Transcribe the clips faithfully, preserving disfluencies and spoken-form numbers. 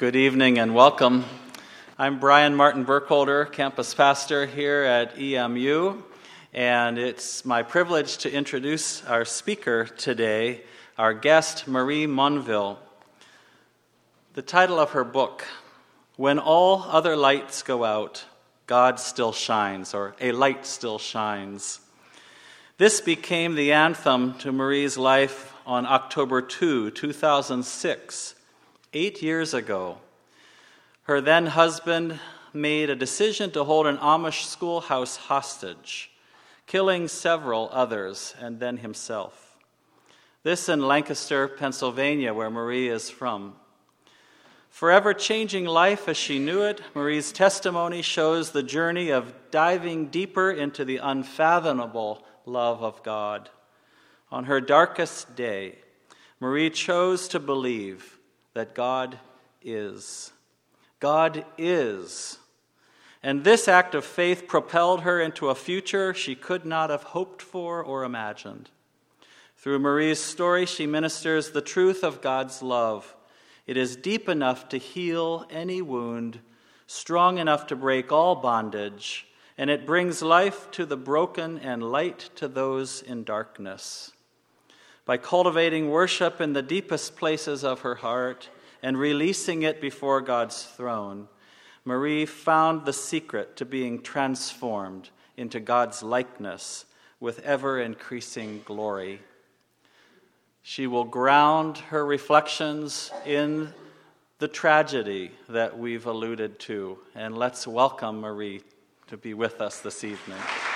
Good evening and welcome. I'm Brian Martin Burkholder, campus pastor here at E M U, and it's my privilege to introduce our speaker today, our guest, Marie Monville. The title of her book, When All Other Lights Go Out, God Still Shines, or A Light Still Shines. This became the anthem to Marie's life on October second, two thousand six, eight years ago. Her then husband made a decision to hold an Amish schoolhouse hostage, killing several others and then himself. This in Lancaster, Pennsylvania, where Marie is from. Forever changing life as she knew it, Marie's testimony shows the journey of diving deeper into the unfathomable love of God. On her darkest day, Marie chose to believe that God is. God is. And this act of faith propelled her into a future she could not have hoped for or imagined. Through Marie's story, she ministers the truth of God's love. It is deep enough to heal any wound, strong enough to break all bondage, and it brings life to the broken and light to those in darkness. By cultivating worship in the deepest places of her heart and releasing it before God's throne, Marie found the secret to being transformed into God's likeness with ever-increasing glory. She will ground her reflections in the tragedy that we've alluded to. And let's welcome Marie to be with us this evening.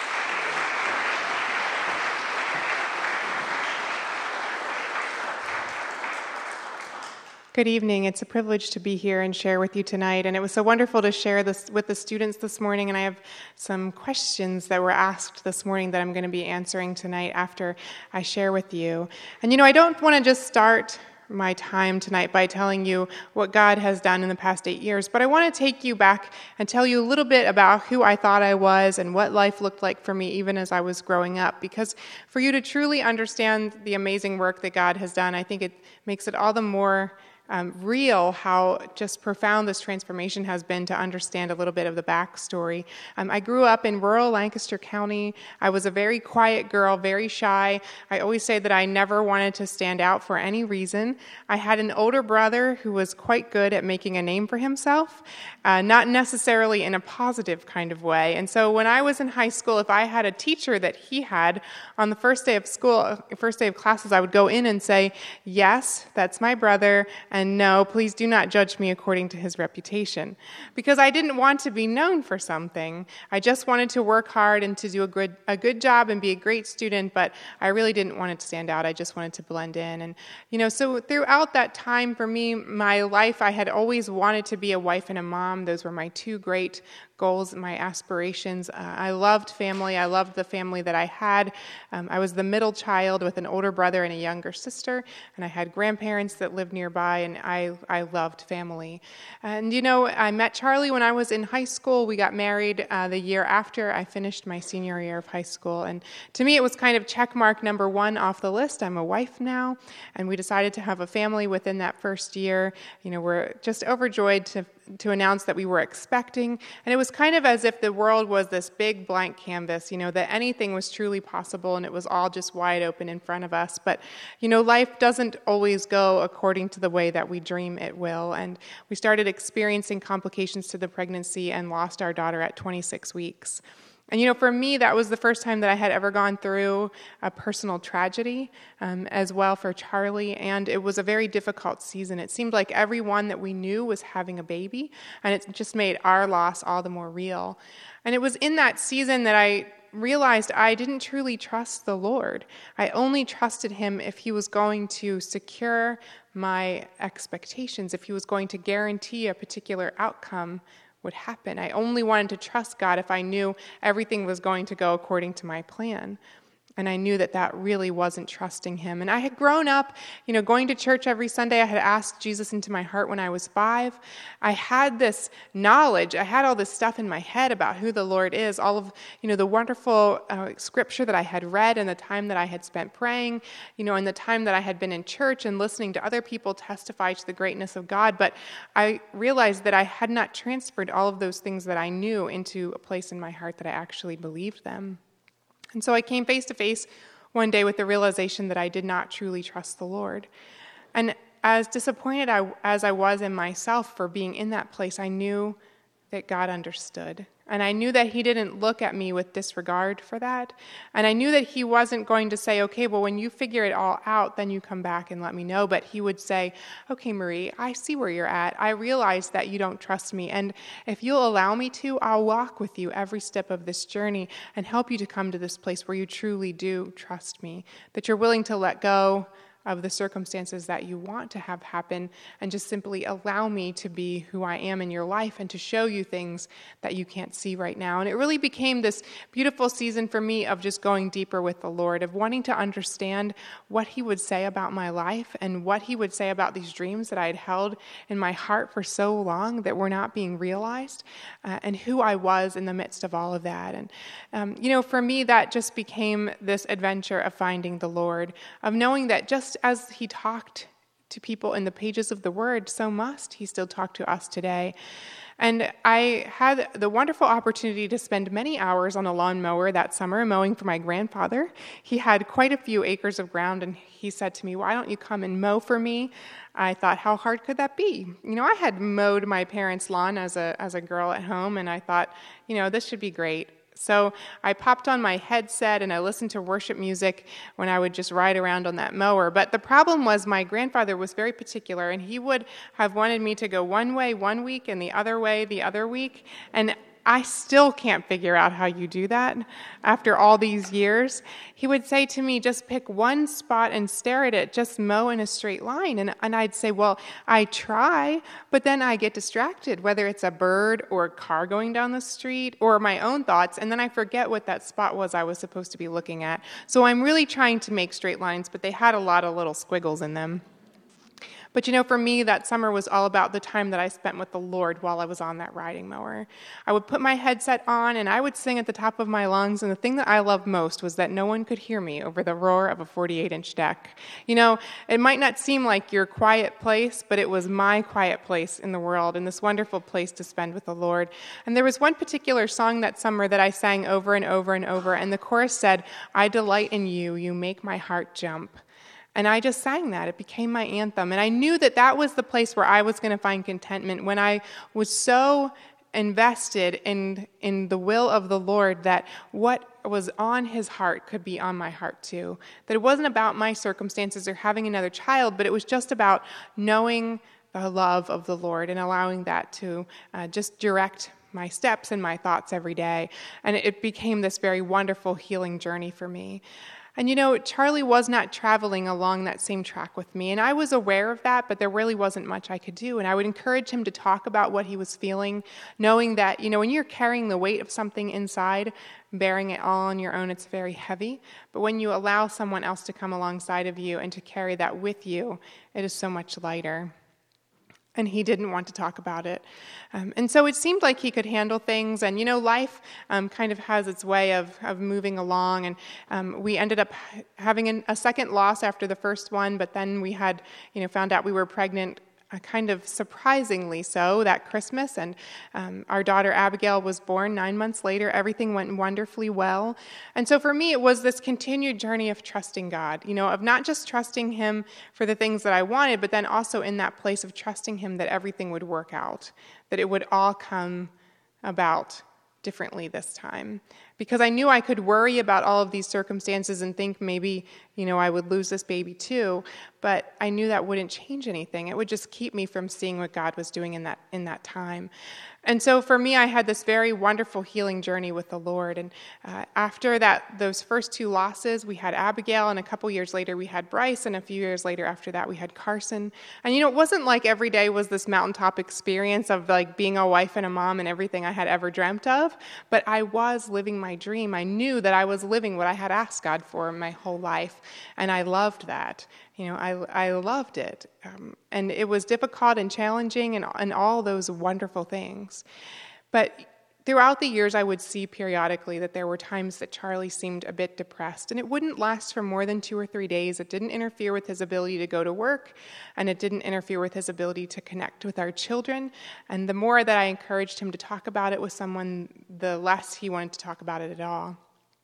Good evening. It's a privilege to be here and share with you tonight. And it was so wonderful to share this with the students this morning. And I have some questions that were asked this morning that I'm going to be answering tonight after I share with you. And you know, I don't want to just start my time tonight by telling you what God has done in the past eight years, but I want to take you back and tell you a little bit about who I thought I was and what life looked like for me even as I was growing up. Because for you to truly understand the amazing work that God has done, I think it makes it all the more Um, real how just profound this transformation has been to understand a little bit of the backstory. Um, I grew up in rural Lancaster County. I was a very quiet girl, very shy. I always say that I never wanted to stand out for any reason. I had an older brother who was quite good at making a name for himself, uh, not necessarily in a positive kind of way. And so when I was in high school, if I had a teacher that he had on the first day of school, first day of classes, I would go in and say, "Yes, that's my brother, and no, please do not judge me according to his reputation." Because I didn't want to be known for something. I just wanted to work hard and to do a good, a good job and be a great student, but I really didn't want it to stand out. I just wanted to blend in. And, you know, so throughout that time for me, my life, I had always wanted to be a wife and a mom. Those were my two great goals, my aspirations. Uh, I loved family. I loved the family that I had. Um, I was the middle child with an older brother and a younger sister, and I had grandparents that lived nearby, and I, I loved family. And, you know, I met Charlie when I was in high school. We got married uh, the year after I finished my senior year of high school, and to me it was kind of check mark number one off the list. I'm a wife now, and we decided to have a family within that first year. You know, we're just overjoyed to to announce that we were expecting, and it was kind of as if the world was this big blank canvas, you know, that anything was truly possible, and it was all just wide open in front of us. But, you know, life doesn't always go according to the way that we dream it will, and we started experiencing complications to the pregnancy and lost our daughter at twenty-six weeks. And, you know, for me, that was the first time that I had ever gone through a personal tragedy, um, as well for Charlie, and it was a very difficult season. It seemed like everyone that we knew was having a baby, and it just made our loss all the more real. And it was in that season that I realized I didn't truly trust the Lord. I only trusted Him if He was going to secure my expectations, if He was going to guarantee a particular outcome would happen. I only wanted to trust God if I knew everything was going to go according to my plan. And I knew that that really wasn't trusting him. And I had grown up, you know, going to church every Sunday. I had asked Jesus into my heart when I was five. I had this knowledge. I had all this stuff in my head about who the Lord is, all of, you know, the wonderful uh, scripture that I had read and the time that I had spent praying, you know, and the time that I had been in church and listening to other people testify to the greatness of God. But I realized that I had not transferred all of those things that I knew into a place in my heart that I actually believed them. And so I came face to face one day with the realization that I did not truly trust the Lord. And as disappointed I, as I was in myself for being in that place, I knew that God understood. And I knew that he didn't look at me with disregard for that. And I knew that he wasn't going to say, okay, well, when you figure it all out, then you come back and let me know. But he would say, okay, Marie, I see where you're at. I realize that you don't trust me. And if you'll allow me to, I'll walk with you every step of this journey and help you to come to this place where you truly do trust me, that you're willing to let go of the circumstances that you want to have happen and just simply allow me to be who I am in your life and to show you things that you can't see right now. And it really became this beautiful season for me of just going deeper with the Lord, of wanting to understand what he would say about my life and what he would say about these dreams that I had held in my heart for so long that were not being realized, uh, and who I was in the midst of all of that. And, um, you know, for me, that just became this adventure of finding the Lord, of knowing that just as he talked to people in the pages of the Word, so must he still talk to us today. And I had the wonderful opportunity to spend many hours on a lawnmower that summer mowing for my grandfather. He had quite a few acres of ground, and he said to me, why don't you come and mow for me? I thought, how hard could that be? You know, I had mowed my parents' lawn as a as a girl at home, and I thought, you know, this should be great. So I popped on my headset and I listened to worship music when I would just ride around on that mower. But the problem was my grandfather was very particular, and he would have wanted me to go one way one week and the other way the other week. And I still can't figure out how you do that after all these years. He would say to me, just pick one spot and stare at it, just mow in a straight line. And, and I'd say, well, I try, but then I get distracted, whether it's a bird or a car going down the street or my own thoughts, and then I forget what that spot was I was supposed to be looking at. So I'm really trying to make straight lines, but they had a lot of little squiggles in them. But you know, for me, that summer was all about the time that I spent with the Lord while I was on that riding mower. I would put my headset on and I would sing at the top of my lungs, and the thing that I loved most was that no one could hear me over the roar of a forty-eight inch deck. You know, it might not seem like your quiet place, but it was my quiet place in the world and this wonderful place to spend with the Lord. And there was one particular song that summer that I sang over and over and over, and the chorus said, I delight in you, you make my heart jump. And I just sang that. It became my anthem. And I knew that that was the place where I was going to find contentment when I was so invested in, in the will of the Lord that what was on his heart could be on my heart too. That it wasn't about my circumstances or having another child, but it was just about knowing the love of the Lord and allowing that to uh, just direct my steps and my thoughts every day. And it became this very wonderful healing journey for me. And you know, Charlie was not traveling along that same track with me, and I was aware of that, but there really wasn't much I could do. And I would encourage him to talk about what he was feeling, knowing that, you know, when you're carrying the weight of something inside, bearing it all on your own, it's very heavy. But when you allow someone else to come alongside of you and to carry that with you, it is so much lighter. And he didn't want to talk about it. Um, and so it seemed like he could handle things. And, you know, life um, kind of has its way of, of moving along. And um, we ended up having an, a second loss after the first one. But then we had, you know, found out we were pregnant uh, kind of surprisingly so that Christmas. And um, our daughter Abigail was born nine months later. Everything went wonderfully well. And so for me, it was this continued journey of trusting God, you know, of not just trusting him for the things that I wanted, but then also in that place of trusting him that everything would work out, that it would all come about differently this time. Because I knew I could worry about all of these circumstances and think maybe, you know, I would lose this baby too, but I knew that wouldn't change anything. It would just keep me from seeing what God was doing in that in that time. And so for me, I had this very wonderful healing journey with the Lord. And uh, after that, those first two losses, we had Abigail, and a couple years later we had Bryce, and a few years later after that we had Carson. And you know, it wasn't like every day was this mountaintop experience of like being a wife and a mom and everything I had ever dreamt of, but I was living my my dream, I knew that I was living what I had asked God for my whole life, and I loved that. You know, I I loved it, um, and it was difficult and challenging, and and all those wonderful things. But throughout the years, I would see periodically that there were times that Charlie seemed a bit depressed, and it wouldn't last for more than two or three days. It didn't interfere with his ability to go to work, and it didn't interfere with his ability to connect with our children. And the more that I encouraged him to talk about it with someone, the less he wanted to talk about it at all.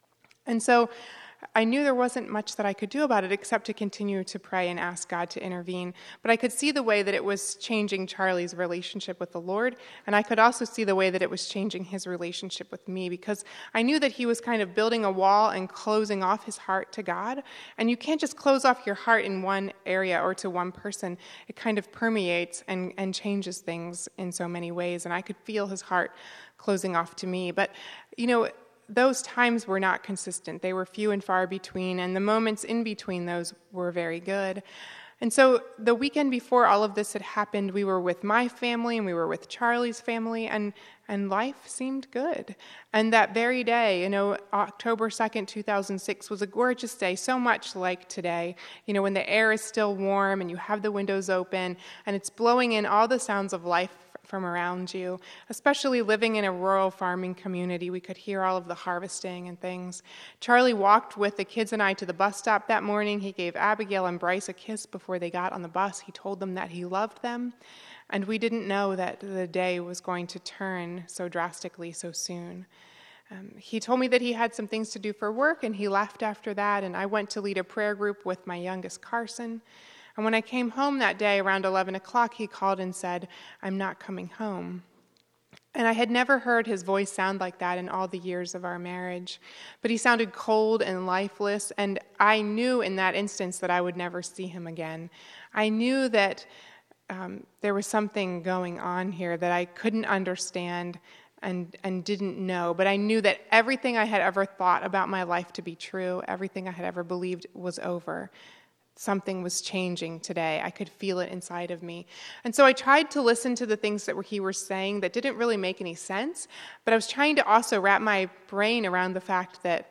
And so I knew there wasn't much that I could do about it except to continue to pray and ask God to intervene. But I could see the way that it was changing Charlie's relationship with the Lord, and I could also see the way that it was changing his relationship with me, because I knew that he was kind of building a wall and closing off his heart to God. And you can't just close off your heart in one area or to one person. It kind of permeates and, and changes things in so many ways, and I could feel his heart closing off to me. But, you know, those times were not consistent. They were few and far between, and the moments in between those were very good. And so the weekend before all of this had happened, we were with my family and we were with Charlie's family, and, and life seemed good. And that very day, you know, October second, two thousand six was a gorgeous day, so much like today, you know, when the air is still warm and you have the windows open and it's blowing in all the sounds of life from around you. Especially living in a rural farming community, we could hear all of the harvesting and things. Charlie walked with the kids and I to the bus stop that morning. He gave Abigail and Bryce a kiss before they got on the bus. He told them that he loved them, and we didn't know that the day was going to turn so drastically so soon. Um, he told me that he had some things to do for work, and he left after that, and I went to lead a prayer group with my youngest, Carson. And when I came home that day around eleven o'clock, he called and said, "I'm not coming home." And I had never heard his voice sound like that in all the years of our marriage. But he sounded cold and lifeless, and I knew in that instance that I would never see him again. I knew that um, there was something going on here that I couldn't understand and, and didn't know. But I knew that everything I had ever thought about my life to be true, everything I had ever believed was over. Something was changing today. I could feel it inside of me. And so I tried to listen to the things that he was saying that didn't really make any sense, but I was trying to also wrap my brain around the fact that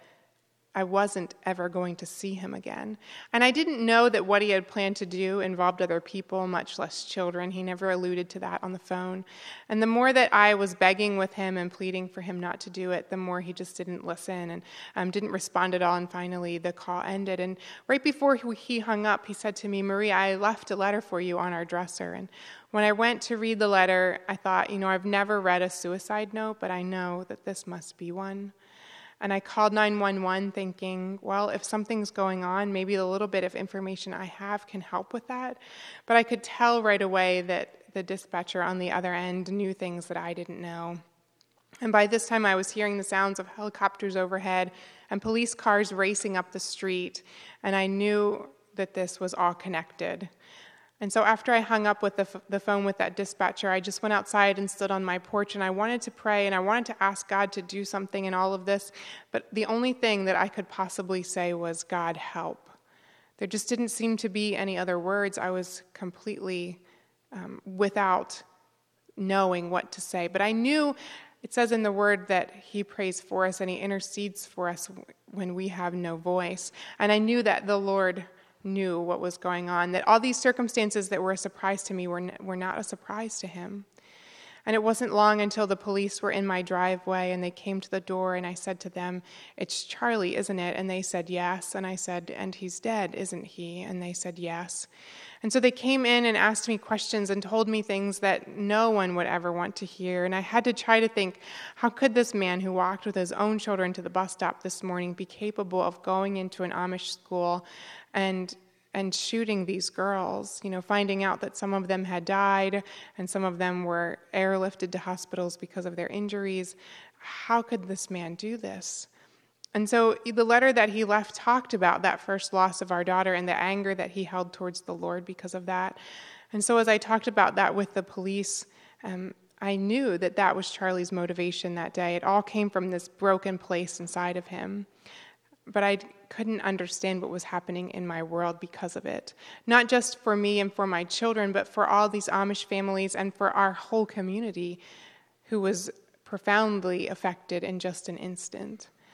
I wasn't ever going to see him again. And I didn't know that what he had planned to do involved other people, much less children. He never alluded to that on the phone. And the more that I was begging with him and pleading for him not to do it, the more he just didn't listen and um, didn't respond at all. And finally, the call ended. And right before he hung up, he said to me, "Marie, I left a letter for you on our dresser." And when I went to read the letter, I thought, you know, I've never read a suicide note, but I know that this must be one. And I called nine one one thinking, well, if something's going on, maybe the little bit of information I have can help with that. But I could tell right away that the dispatcher on the other end knew things that I didn't know. And by this time, I was hearing the sounds of helicopters overhead and police cars racing up the street, and I knew that this was all connected. And so after I hung up with the, f- the phone with that dispatcher, I just went outside and stood on my porch, and I wanted to pray, and I wanted to ask God to do something in all of this, but the only thing that I could possibly say was, "God, help." There just didn't seem to be any other words. I was completely um, without knowing what to say. But I knew, it says in the Word that He prays for us and He intercedes for us when we have no voice. And I knew that the Lord knew what was going on, that all these circumstances that were a surprise to me were n- were not a surprise to Him. And it wasn't long until the police were in my driveway and they came to the door, and I said to them, "It's Charlie, isn't it?" And they said, "Yes." And I said, "And he's dead, isn't he?" And they said, "Yes." And so they came in and asked me questions and told me things that no one would ever want to hear. And I had to try to think, how could this man who walked with his own children to the bus stop this morning be capable of going into an Amish school and and shooting these girls, you know, finding out that some of them had died and some of them were airlifted to hospitals because of their injuries. How could this man do this? And so the letter that he left talked about that first loss of our daughter and the anger that he held towards the Lord because of that. And so as I talked about that with the police, um, I knew that that was Charlie's motivation that day. It all came from this broken place inside of him. But I couldn't understand what was happening in my world because of it. Not just for me and for my children, but for all these Amish families and for our whole community who was profoundly affected in just an instant.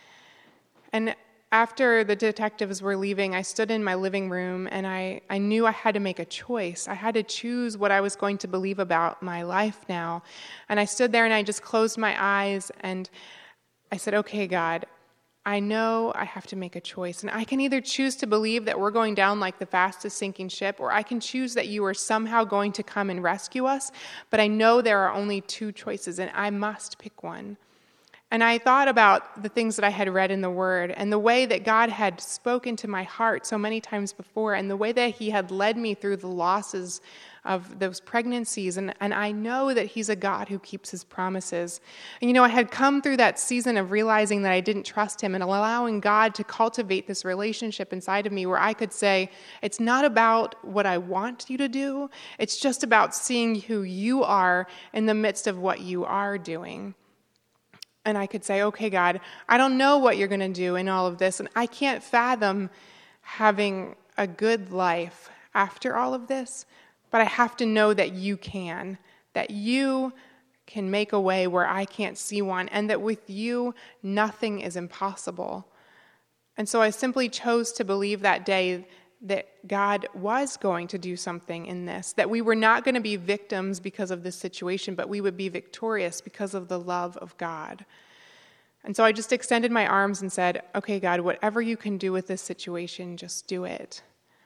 And after the detectives were leaving, I stood in my living room and I, I knew I had to make a choice. I had to choose what I was going to believe about my life now. And I stood there and I just closed my eyes and I said, okay, God, I know I have to make a choice. And I can either choose to believe that we're going down like the fastest sinking ship, or I can choose that you are somehow going to come and rescue us. But I know there are only two choices and I must pick one. And I thought about the things that I had read in the Word and the way that God had spoken to my heart so many times before and the way that he had led me through the losses of those pregnancies. And, and I know that he's a God who keeps his promises. And, you know, I had come through that season of realizing that I didn't trust him and allowing God to cultivate this relationship inside of me where I could say, it's not about what I want you to do. It's just about seeing who you are in the midst of what you are doing. And I could say, okay, God, I don't know what you're going to do in all of this, and I can't fathom having a good life after all of this, but I have to know that you can, that you can make a way where I can't see one, and that with you, nothing is impossible. And so I simply chose to believe that day that God was going to do something in this, that we were not going to be victims because of this situation, but we would be victorious because of the love of God. And so I just extended my arms and said, okay, God, whatever you can do with this situation, just do it.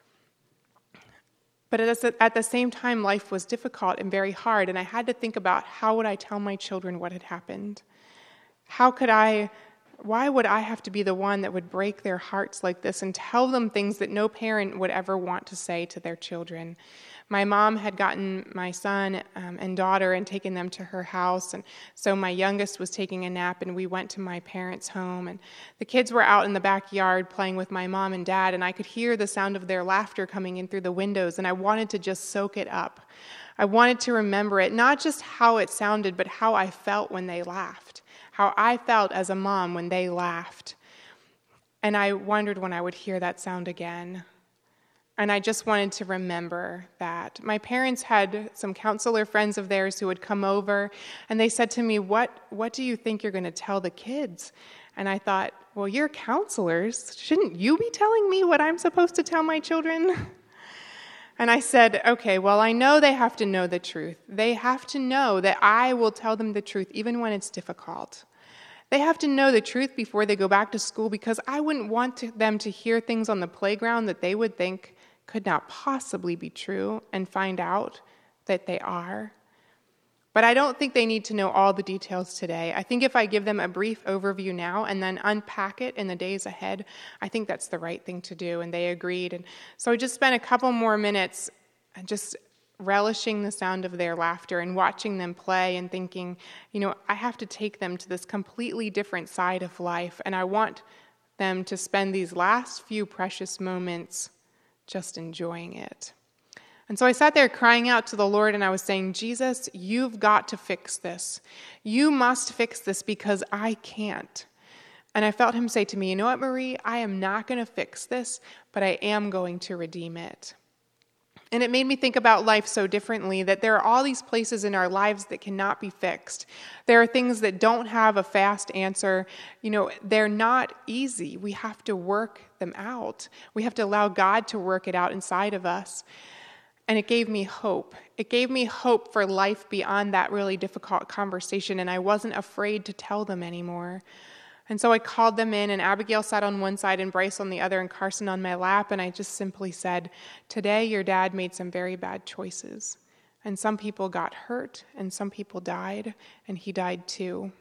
But at the same time, life was difficult and very hard, and I had to think about how would I tell my children what had happened? How could I... Why would I have to be the one that would break their hearts like this and tell them things that no parent would ever want to say to their children? My mom had gotten my son um, and daughter and taken them to her house, and so my youngest was taking a nap, and we went to my parents' home, and the kids were out in the backyard playing with my mom and dad, and I could hear the sound of their laughter coming in through the windows, and I wanted to just soak it up. I wanted to remember it, not just how it sounded, but how I felt when they laughed. How I felt as a mom when they laughed. And I wondered when I would hear that sound again. And I just wanted to remember that. My parents had some counselor friends of theirs who would come over, and they said to me, what, what do you think you're going to tell the kids? And I thought, well, you're counselors. Shouldn't you be telling me what I'm supposed to tell my children? And I said, okay, well, I know they have to know the truth. They have to know that I will tell them the truth even when it's difficult. They have to know the truth before they go back to school because I wouldn't want to, them to hear things on the playground that they would think could not possibly be true and find out that they are. But I don't think they need to know all the details today. I think if I give them a brief overview now and then unpack it in the days ahead, I think that's the right thing to do, and they agreed. And so I just spent a couple more minutes just relishing the sound of their laughter and watching them play and thinking, you know, I have to take them to this completely different side of life, and I want them to spend these last few precious moments just enjoying it. And so I sat there crying out to the Lord, and I was saying, Jesus, you've got to fix this. You must fix this because I can't. And I felt him say to me, you know what, Marie, I am not going to fix this, but I am going to redeem it. And it made me think about life so differently, that there are all these places in our lives that cannot be fixed. There are things that don't have a fast answer. You know, they're not easy. We have to work them out. We have to allow God to work it out inside of us. And it gave me hope. It gave me hope for life beyond that really difficult conversation, and I wasn't afraid to tell them anymore. And so I called them in, and Abigail sat on one side and Bryce on the other and Carson on my lap, and I just simply said, today your dad made some very bad choices. And some people got hurt, and some people died, and he died too.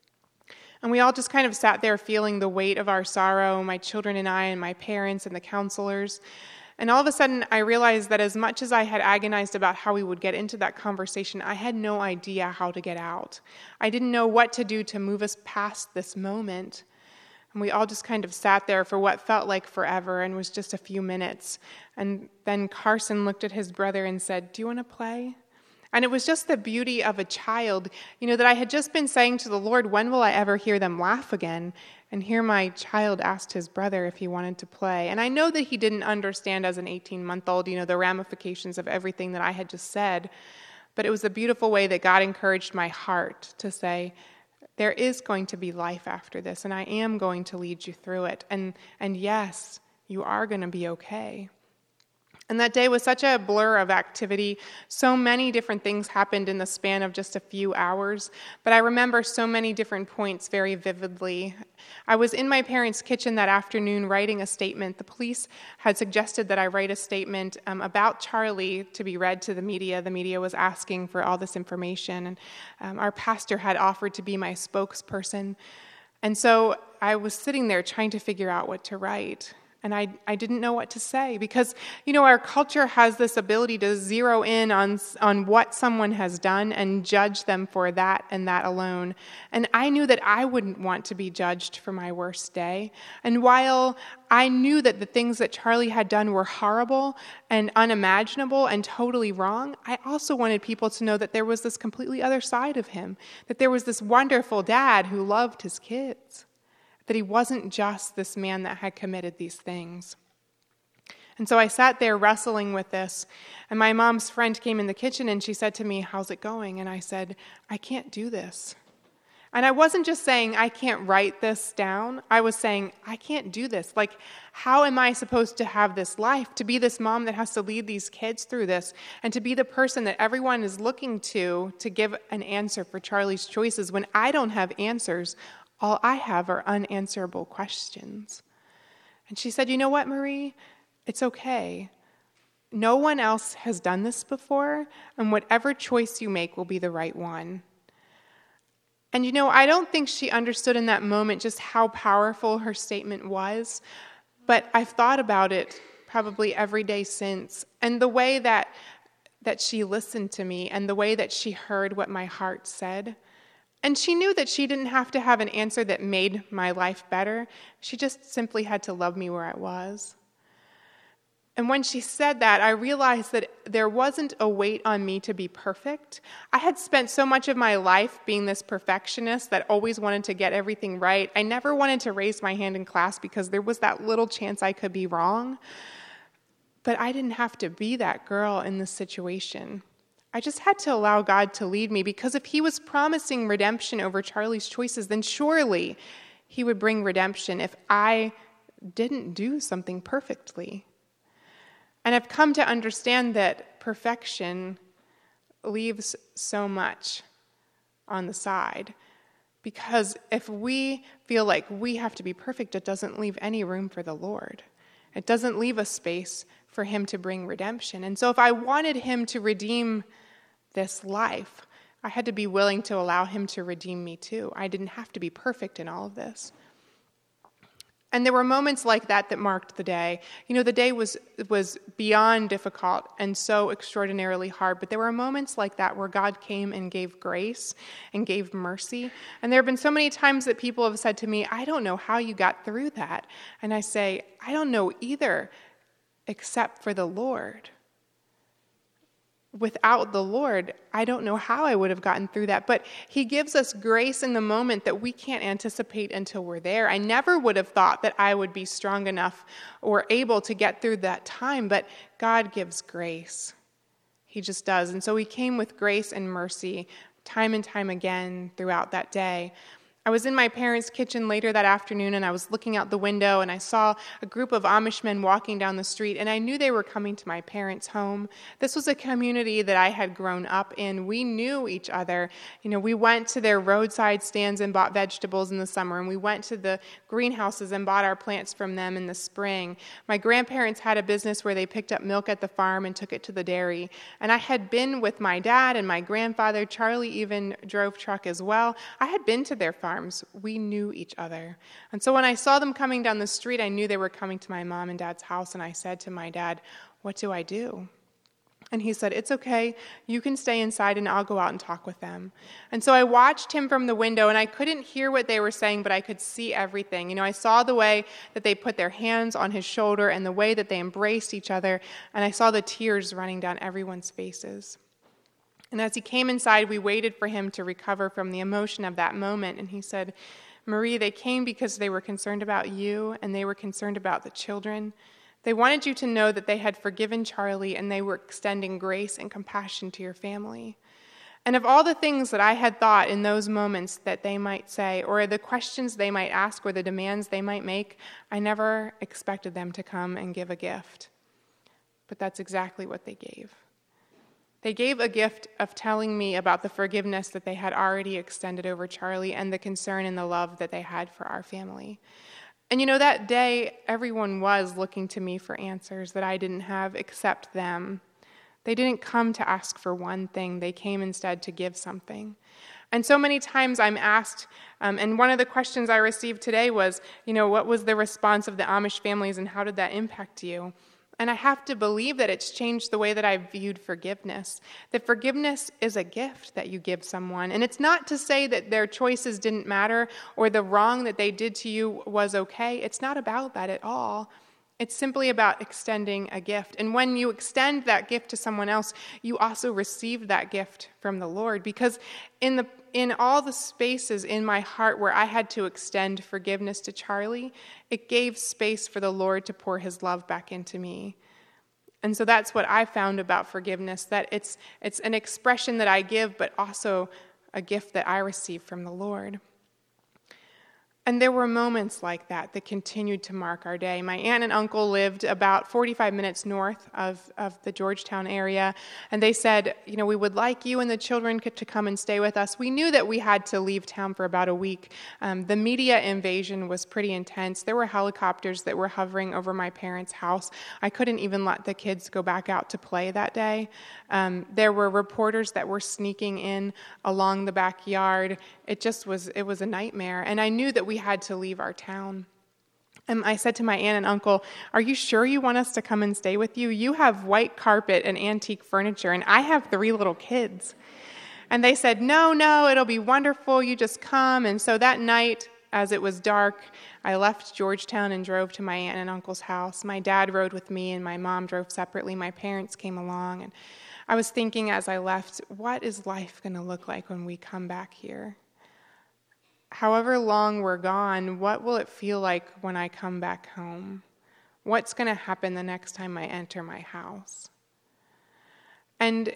And we all just kind of sat there feeling the weight of our sorrow, my children and I and my parents and the counselors. And all of a sudden, I realized that as much as I had agonized about how we would get into that conversation, I had no idea how to get out. I didn't know what to do to move us past this moment. And we all just kind of sat there for what felt like forever and was just a few minutes. And then Carson looked at his brother and said, do you want to play? And it was just the beauty of a child, you know, that I had just been saying to the Lord, when will I ever hear them laugh again? And here my child asked his brother if he wanted to play. And I know that he didn't understand as an eighteen-month-old, you know, the ramifications of everything that I had just said. But it was a beautiful way that God encouraged my heart to say, There is going to be life after this, and I am going to lead you through it. And, and yes, you are going to be okay. And that day was such a blur of activity. So many different things happened in the span of just a few hours. But I remember so many different points very vividly. I was in my parents' kitchen that afternoon writing a statement. The police had suggested that I write a statement um, about Charlie to be read to the media. The media was asking for all this information. And um, our pastor had offered to be my spokesperson. And so I was sitting there trying to figure out what to write. And I, I didn't know what to say because, you know, our culture has this ability to zero in on, on what someone has done and judge them for that and that alone. And I knew that I wouldn't want to be judged for my worst day. And while I knew that the things that Charlie had done were horrible and unimaginable and totally wrong, I also wanted people to know that there was this completely other side of him, that there was this wonderful dad who loved his kids, that he wasn't just this man that had committed these things. And so I sat there wrestling with this, and my mom's friend came in the kitchen and she said to me, "How's it going?" And I said, "I can't do this." And I wasn't just saying, I can't write this down. I was saying, I can't do this. Like, how am I supposed to have this life, to be this mom that has to lead these kids through this, and to be the person that everyone is looking to to give an answer for Charlie's choices when I don't have answers? All I have are unanswerable questions. And she said, "You know what, Marie? It's okay. No one else has done this before, and whatever choice you make will be the right one." And you know, I don't think she understood in that moment just how powerful her statement was, but I've thought about it probably every day since. And the way that that she listened to me and the way that she heard what my heart said. And she knew that she didn't have to have an answer that made my life better. She just simply had to love me where I was. And when she said that, I realized that there wasn't a weight on me to be perfect. I had spent so much of my life being this perfectionist that always wanted to get everything right. I never wanted to raise my hand in class because there was that little chance I could be wrong. But I didn't have to be that girl in this situation. I just had to allow God to lead me, because if he was promising redemption over Charlie's choices, then surely he would bring redemption if I didn't do something perfectly. And I've come to understand that perfection leaves so much on the side, because if we feel like we have to be perfect, it doesn't leave any room for the Lord. It doesn't leave a space for him to bring redemption. And so if I wanted him to redeem this life, I had to be willing to allow him to redeem me too. I didn't have to be perfect in all of this. And there were moments like that that marked the day. You know, the day was was beyond difficult and so extraordinarily hard, but there were moments like that where God came and gave grace and gave mercy. And there have been so many times that people have said to me, "I don't know how you got through that." And I say, "I don't know either, except for the Lord." Without the Lord, I don't know how I would have gotten through that. But he gives us grace in the moment that we can't anticipate until we're there. I never would have thought that I would be strong enough or able to get through that time, but God gives grace. He just does. And so he came with grace and mercy time and time again throughout that day. I was in my parents' kitchen later that afternoon, and I was looking out the window, and I saw a group of Amish men walking down the street, and I knew they were coming to my parents' home. This was a community that I had grown up in. We knew each other. You know, we went to their roadside stands and bought vegetables in the summer, and we went to the greenhouses and bought our plants from them in the spring. My grandparents had a business where they picked up milk at the farm and took it to the dairy, and I had been with my dad and my grandfather. Charlie even drove truck as well. I had been to their farm. We knew each other. And so when I saw them coming down the street, I knew they were coming to my mom and dad's house, and I said to my dad, "What do I do?" And he said, "It's okay. You can stay inside, and I'll go out and talk with them." And so I watched him from the window, and I couldn't hear what they were saying, but I could see everything. You know, I saw the way that they put their hands on his shoulder and the way that they embraced each other, and I saw the tears running down everyone's faces. And as he came inside, we waited for him to recover from the emotion of that moment. And he said, "Marie, they came because they were concerned about you, and they were concerned about the children. They wanted you to know that they had forgiven Charlie, and they were extending grace and compassion to your family." And of all the things that I had thought in those moments that they might say, or the questions they might ask, or the demands they might make, I never expected them to come and give a gift. But that's exactly what they gave. They gave a gift of telling me about the forgiveness that they had already extended over Charlie and the concern and the love that they had for our family. And you know, that day, everyone was looking to me for answers that I didn't have except them. They didn't come to ask for one thing. They came instead to give something. And so many times I'm asked, um, and one of the questions I received today was, you know, what was the response of the Amish families and how did that impact you? And I have to believe that it's changed the way that I viewed forgiveness. That forgiveness is a gift that you give someone. And it's not to say that their choices didn't matter or the wrong that they did to you was okay. It's not about that at all. It's simply about extending a gift. And when you extend that gift to someone else, you also receive that gift from the Lord. Because in the in all the spaces in my heart where I had to extend forgiveness to Charlie, it gave space for the Lord to pour his love back into me. And so that's what I found about forgiveness, that it's it's an expression that I give, but also a gift that I receive from the Lord. And there were moments like that that continued to mark our day. My aunt and uncle lived about forty-five minutes north of, of the Georgetown area, and they said, you know, we would like you and the children to come and stay with us. We knew that we had to leave town for about a week. Um, the media invasion was pretty intense. There were helicopters that were hovering over my parents' house. I couldn't even let the kids go back out to play that day. Um, there were reporters that were sneaking in along the backyard. It just was, it was a nightmare. And I knew that we had to leave our town. And I said to my aunt and uncle, are you sure you want us to come and stay with you? You have white carpet and antique furniture, and I have three little kids. And they said, no, no, it'll be wonderful. You just come. And so that night, as it was dark, I left Georgetown and drove to my aunt and uncle's house. My dad rode with me, and my mom drove separately. My parents came along, and I was thinking as I left, what is life going to look like when we come back here? However long we're gone, what will it feel like when I come back home? What's going to happen the next time I enter my house? And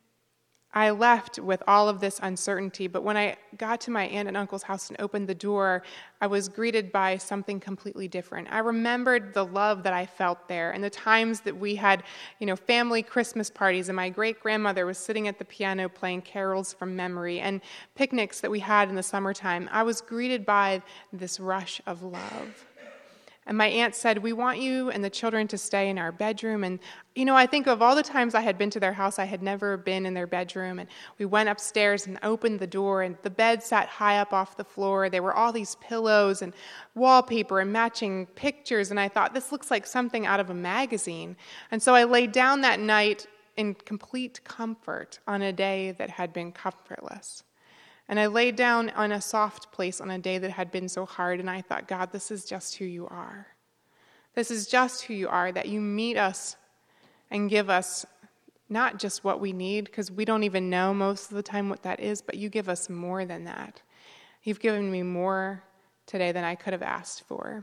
I left with all of this uncertainty, but when I got to my aunt and uncle's house and opened the door, I was greeted by something completely different. I remembered the love that I felt there and the times that we had, you know, family Christmas parties, and my great-grandmother was sitting at the piano playing carols from memory, and picnics that we had in the summertime. I was greeted by this rush of love. And my aunt said, we want you and the children to stay in our bedroom. And, you know, I think of all the times I had been to their house, I had never been in their bedroom. And we went upstairs and opened the door, and the bed sat high up off the floor. There were all these pillows and wallpaper and matching pictures. And I thought, this looks like something out of a magazine. And so I laid down that night in complete comfort on a day that had been comfortless. And I laid down on a soft place on a day that had been so hard, and I thought, God, this is just who you are. This is just who you are, that you meet us and give us not just what we need, because we don't even know most of the time what that is, but you give us more than that. You've given me more today than I could have asked for.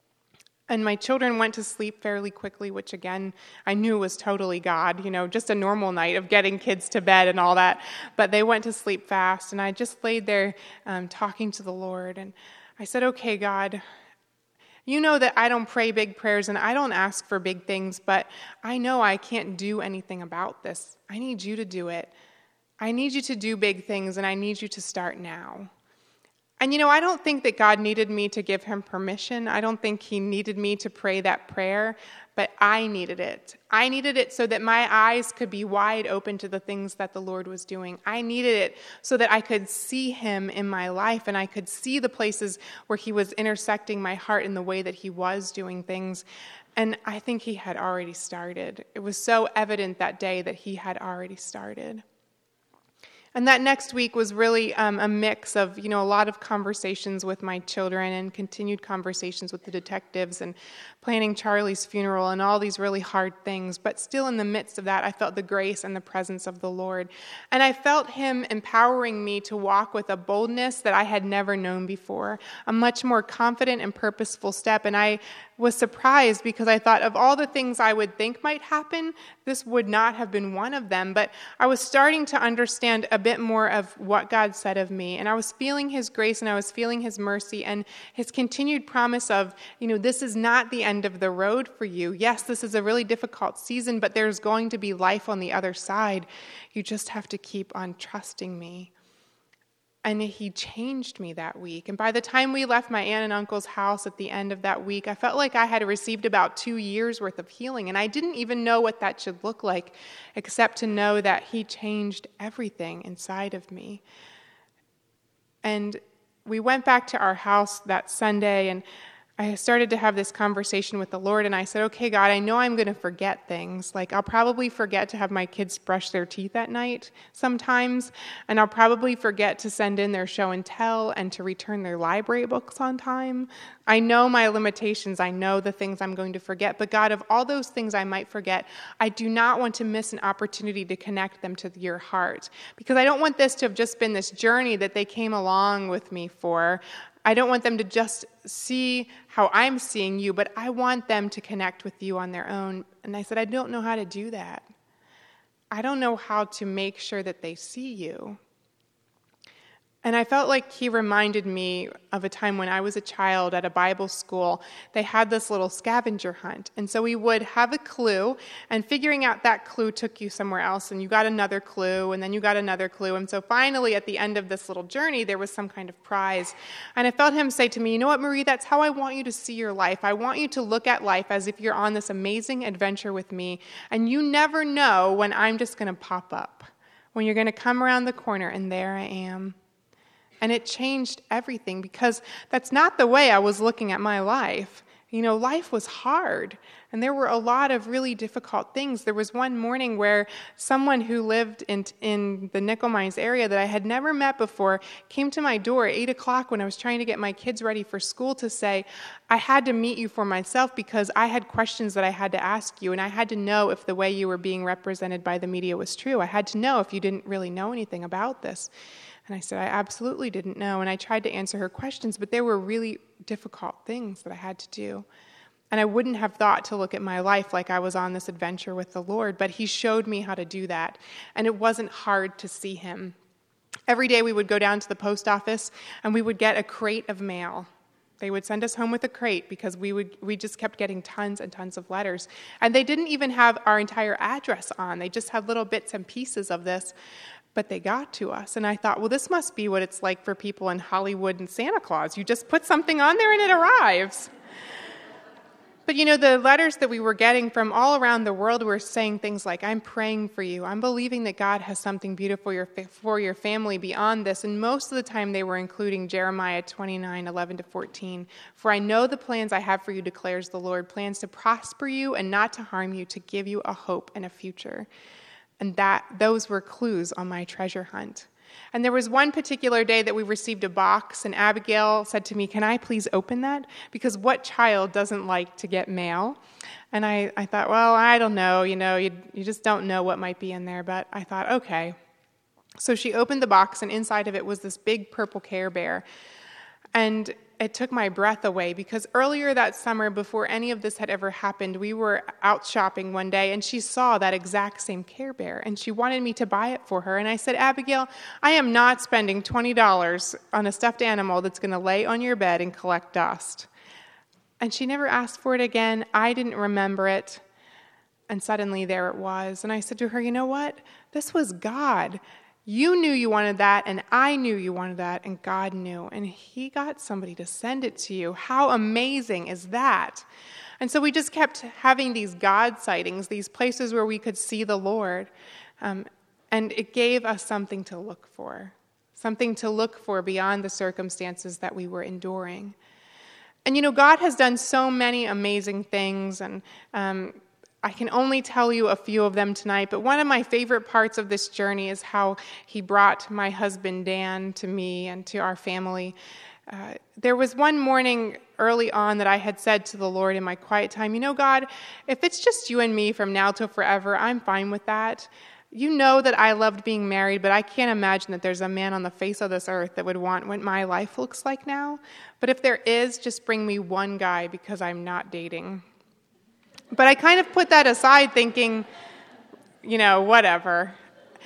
And my children went to sleep fairly quickly, which again, I knew was totally God, you know, just a normal night of getting kids to bed and all that. But they went to sleep fast, and I just laid there um, talking to the Lord. And I said, okay, God, you know that I don't pray big prayers and I don't ask for big things, but I know I can't do anything about this. I need you to do it. I need you to do big things, and I need you to start now. And, you know, I don't think that God needed me to give him permission. I don't think he needed me to pray that prayer, but I needed it. I needed it so that my eyes could be wide open to the things that the Lord was doing. I needed it so that I could see him in my life, and I could see the places where he was intersecting my heart in the way that he was doing things. And I think he had already started. It was so evident that day that he had already started. And that next week was really um, a mix of, you know, a lot of conversations with my children and continued conversations with the detectives and planning Charlie's funeral and all these really hard things. But still in the midst of that, I felt the grace and the presence of the Lord. And I felt him empowering me to walk with a boldness that I had never known before, a much more confident and purposeful step. And I was surprised because I thought of all the things I would think might happen, this would not have been one of them. But I was starting to understand a a bit more of what God said of me. And I was feeling his grace and I was feeling his mercy and his continued promise of, you know, this is not the end of the road for you. Yes, this is a really difficult season, but there's going to be life on the other side. You just have to keep on trusting me. And he changed me that week. And by the time we left my aunt and uncle's house at the end of that week, I felt like I had received about two years worth of healing. And I didn't even know what that should look like, except to know that he changed everything inside of me. And we went back to our house that Sunday, and I started to have this conversation with the Lord, and I said, okay, God, I know I'm going to forget things. Like, I'll probably forget to have my kids brush their teeth at night sometimes, and I'll probably forget to send in their show and tell and to return their library books on time. I know my limitations. I know the things I'm going to forget. But God, of all those things I might forget, I do not want to miss an opportunity to connect them to your heart, because I don't want this to have just been this journey that they came along with me for. I don't want them to just see how I'm seeing you, but I want them to connect with you on their own. And I said, I don't know how to do that. I don't know how to make sure that they see you. And I felt like he reminded me of a time when I was a child at a Bible school. They had this little scavenger hunt. And so we would have a clue, and figuring out that clue took you somewhere else, and you got another clue, and then you got another clue. And so finally, at the end of this little journey, there was some kind of prize. And I felt him say to me, you know what, Marie, that's how I want you to see your life. I want you to look at life as if you're on this amazing adventure with me, and you never know when I'm just going to pop up, when you're going to come around the corner, and there I am. And it changed everything, because that's not the way I was looking at my life. You know, life was hard, and there were a lot of really difficult things. There was one morning where someone who lived in in the Nickel Mines area that I had never met before came to my door at eight o'clock when I was trying to get my kids ready for school to say, I had to meet you for myself because I had questions that I had to ask you, and I had to know if the way you were being represented by the media was true. I had to know if you didn't really know anything about this. And I said, I absolutely didn't know. And I tried to answer her questions, but there were really difficult things that I had to do. And I wouldn't have thought to look at my life like I was on this adventure with the Lord, but he showed me how to do that. And it wasn't hard to see him. Every day we would go down to the post office, and we would get a crate of mail. They would send us home with a crate because we would we just kept getting tons and tons of letters. And they didn't even have our entire address on. They just had little bits and pieces of this. But they got to us. And I thought, well, this must be what it's like for people in Hollywood and Santa Claus. You just put something on there and it arrives. But, you know, the letters that we were getting from all around the world were saying things like, I'm praying for you. I'm believing that God has something beautiful for your family beyond this. And most of the time they were including Jeremiah twenty-nine, eleven to fourteen. For I know the plans I have for you, declares the Lord, plans to prosper you and not to harm you, to give you a hope and a future. And that those were clues on my treasure hunt. And there was one particular day that we received a box, and Abigail said to me, can I please open that? Because what child doesn't like to get mail? And I, I thought, well, I don't know. You know, you, you just don't know what might be in there. But I thought, okay. So she opened the box, and inside of it was this big purple Care Bear. And it took my breath away, because earlier that summer, before any of this had ever happened, we were out shopping one day, and she saw that exact same Care Bear, and she wanted me to buy it for her. And I said, Abigail, I am not spending twenty dollars on a stuffed animal that's going to lay on your bed and collect dust. And she never asked for it again. I didn't remember it. And suddenly there it was. And I said to her, you know what? This was God. You knew you wanted that, and I knew you wanted that, and God knew. And he got somebody to send it to you. How amazing is that? And so we just kept having these God sightings, these places where we could see the Lord. Um, and it gave us something to look for, something to look for beyond the circumstances that we were enduring. And, you know, God has done so many amazing things, and um I can only tell you a few of them tonight, but one of my favorite parts of this journey is how he brought my husband, Dan, to me and to our family. Uh, there was one morning early on that I had said to the Lord in my quiet time, you know, God, if it's just you and me from now till forever, I'm fine with that. You know that I loved being married, but I can't imagine that there's a man on the face of this earth that would want what my life looks like now. But if there is, just bring me one guy, because I'm not dating. But I kind of put that aside thinking, you know, whatever.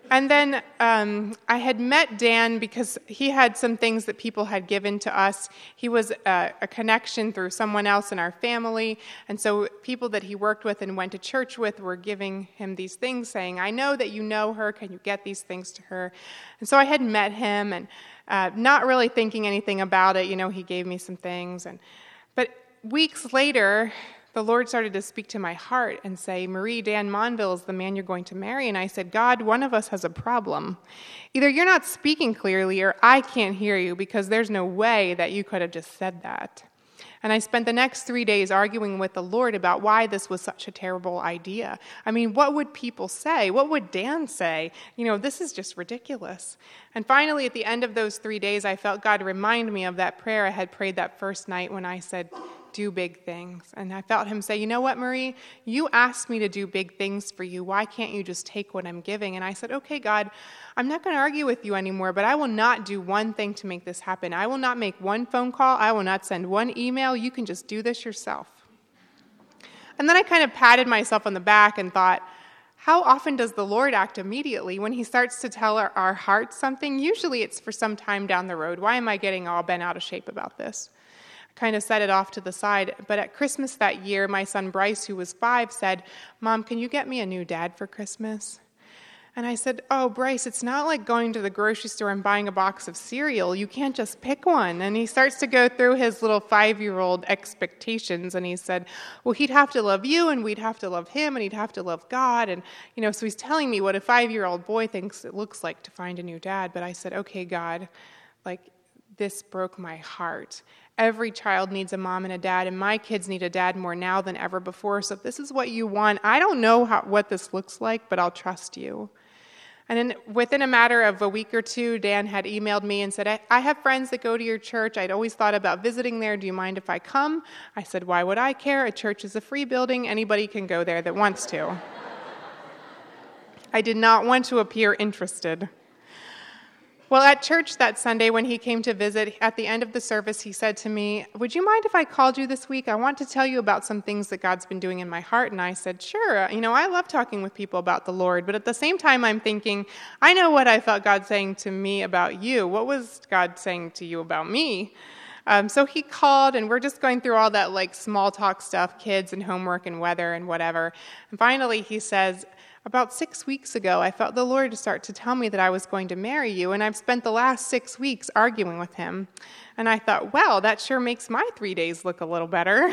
And then um, I had met Dan because he had some things that people had given to us. He was a, a connection through someone else in our family. And so people that he worked with and went to church with were giving him these things, saying, I know that you know her. Can you get these things to her? And so I had met him and uh, not really thinking anything about it. You know, he gave me some things. And But weeks later, the Lord started to speak to my heart and say, Marie, Dan Monville is the man you're going to marry. And I said, God, one of us has a problem. Either you're not speaking clearly or I can't hear you, because there's no way that you could have just said that. And I spent the next three days arguing with the Lord about why this was such a terrible idea. I mean, what would people say? What would Dan say? You know, this is just ridiculous. And finally, at the end of those three days, I felt God remind me of that prayer I had prayed that first night when I said, do big things. And I felt him say, you know what, Marie, you asked me to do big things for you. Why can't you just take what I'm giving? And I said, okay, God, I'm not going to argue with you anymore, but I will not do one thing to make this happen. I will not make one phone call. I will not send one email. You can just do this yourself. And then I kind of patted myself on the back and thought, how often does the Lord act immediately when he starts to tell our, our hearts something? Usually it's for some time down the road. Why am I getting all bent out of shape about this? Kind of set it off to the side. But at Christmas that year, my son Bryce, who was five, said, Mom, can you get me a new dad for Christmas? And I said, oh, Bryce, it's not like going to the grocery store and buying a box of cereal. You can't just pick one. And he starts to go through his little five-year-old expectations. And he said, well, he'd have to love you, and we'd have to love him, and he'd have to love God. And, you know, so he's telling me what a five-year-old boy thinks it looks like to find a new dad. But I said, okay, God, like, this broke my heart. Every child needs a mom and a dad, and my kids need a dad more now than ever before. So if this is what you want, I don't know how, what this looks like, but I'll trust you. And then within a matter of a week or two, Dan had emailed me and said, I, I have friends that go to your church. I'd always thought about visiting there. Do you mind if I come? I said, why would I care? A church is a free building. Anybody can go there that wants to. I did not want to appear interested. Well, at church that Sunday when he came to visit, at the end of the service, he said to me, would you mind if I called you this week? I want to tell you about some things that God's been doing in my heart. And I said, sure. You know, I love talking with people about the Lord. But at the same time, I'm thinking, I know what I felt God saying to me about you. What was God saying to you about me? Um, so he called, and we're just going through all that like small talk stuff, kids and homework and weather and whatever. And finally, he says, about six weeks ago, I felt the Lord start to tell me that I was going to marry you, and I've spent the last six weeks arguing with him. And I thought, well, that sure makes my three days look a little better.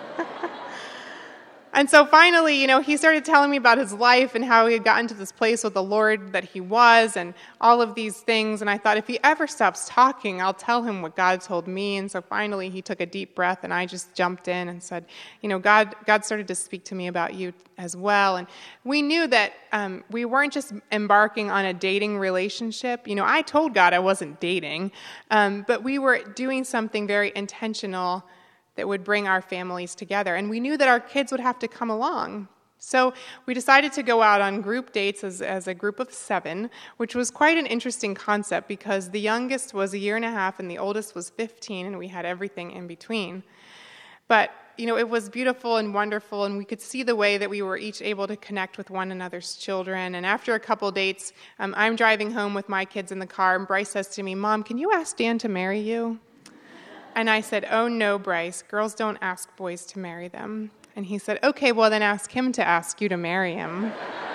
And so finally, you know, he started telling me about his life and how he had gotten to this place with the Lord that he was and all of these things. And I thought, if he ever stops talking, I'll tell him what God told me. And so finally, he took a deep breath, and I just jumped in and said, you know, God, God started to speak to me about you as well. And we knew that um, we weren't just embarking on a dating relationship. You know, I told God I wasn't dating, um, but we were doing something very intentional that would bring our families together. And we knew that our kids would have to come along. So we decided to go out on group dates as, as a group of seven, which was quite an interesting concept because the youngest was a year and a half and the oldest was fifteen, and we had everything in between. But, you know, it was beautiful and wonderful, and we could see the way that we were each able to connect with one another's children. And after a couple dates, um, I'm driving home with my kids in the car, and Bryce says to me, Mom, can you ask Dan to marry you? And I said, oh, no, Bryce, girls don't ask boys to marry them. And he said, okay, well, then ask him to ask you to marry him.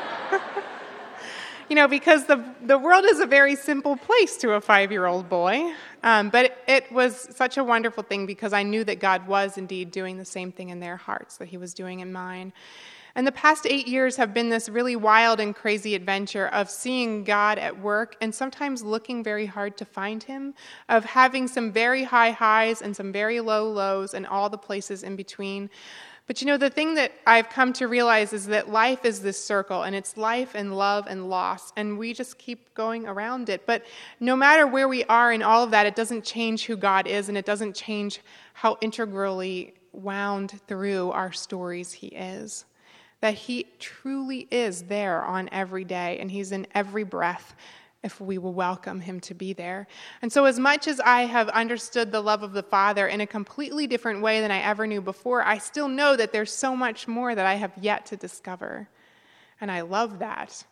You know, because the the world is a very simple place to a five-year-old boy. Um, but it, it was such a wonderful thing because I knew that God was indeed doing the same thing in their hearts that he was doing in mine. And the past eight years have been this really wild and crazy adventure of seeing God at work and sometimes looking very hard to find him, of having some very high highs and some very low lows and all the places in between. But you know, the thing that I've come to realize is that life is this circle, and it's life and love and loss, and we just keep going around it. But no matter where we are in all of that, it doesn't change who God is, and it doesn't change how integrally wound through our stories he is. That he truly is there on every day, and he's in every breath if we will welcome him to be there. And so as much as I have understood the love of the Father in a completely different way than I ever knew before, I still know that there's so much more that I have yet to discover. And I love that.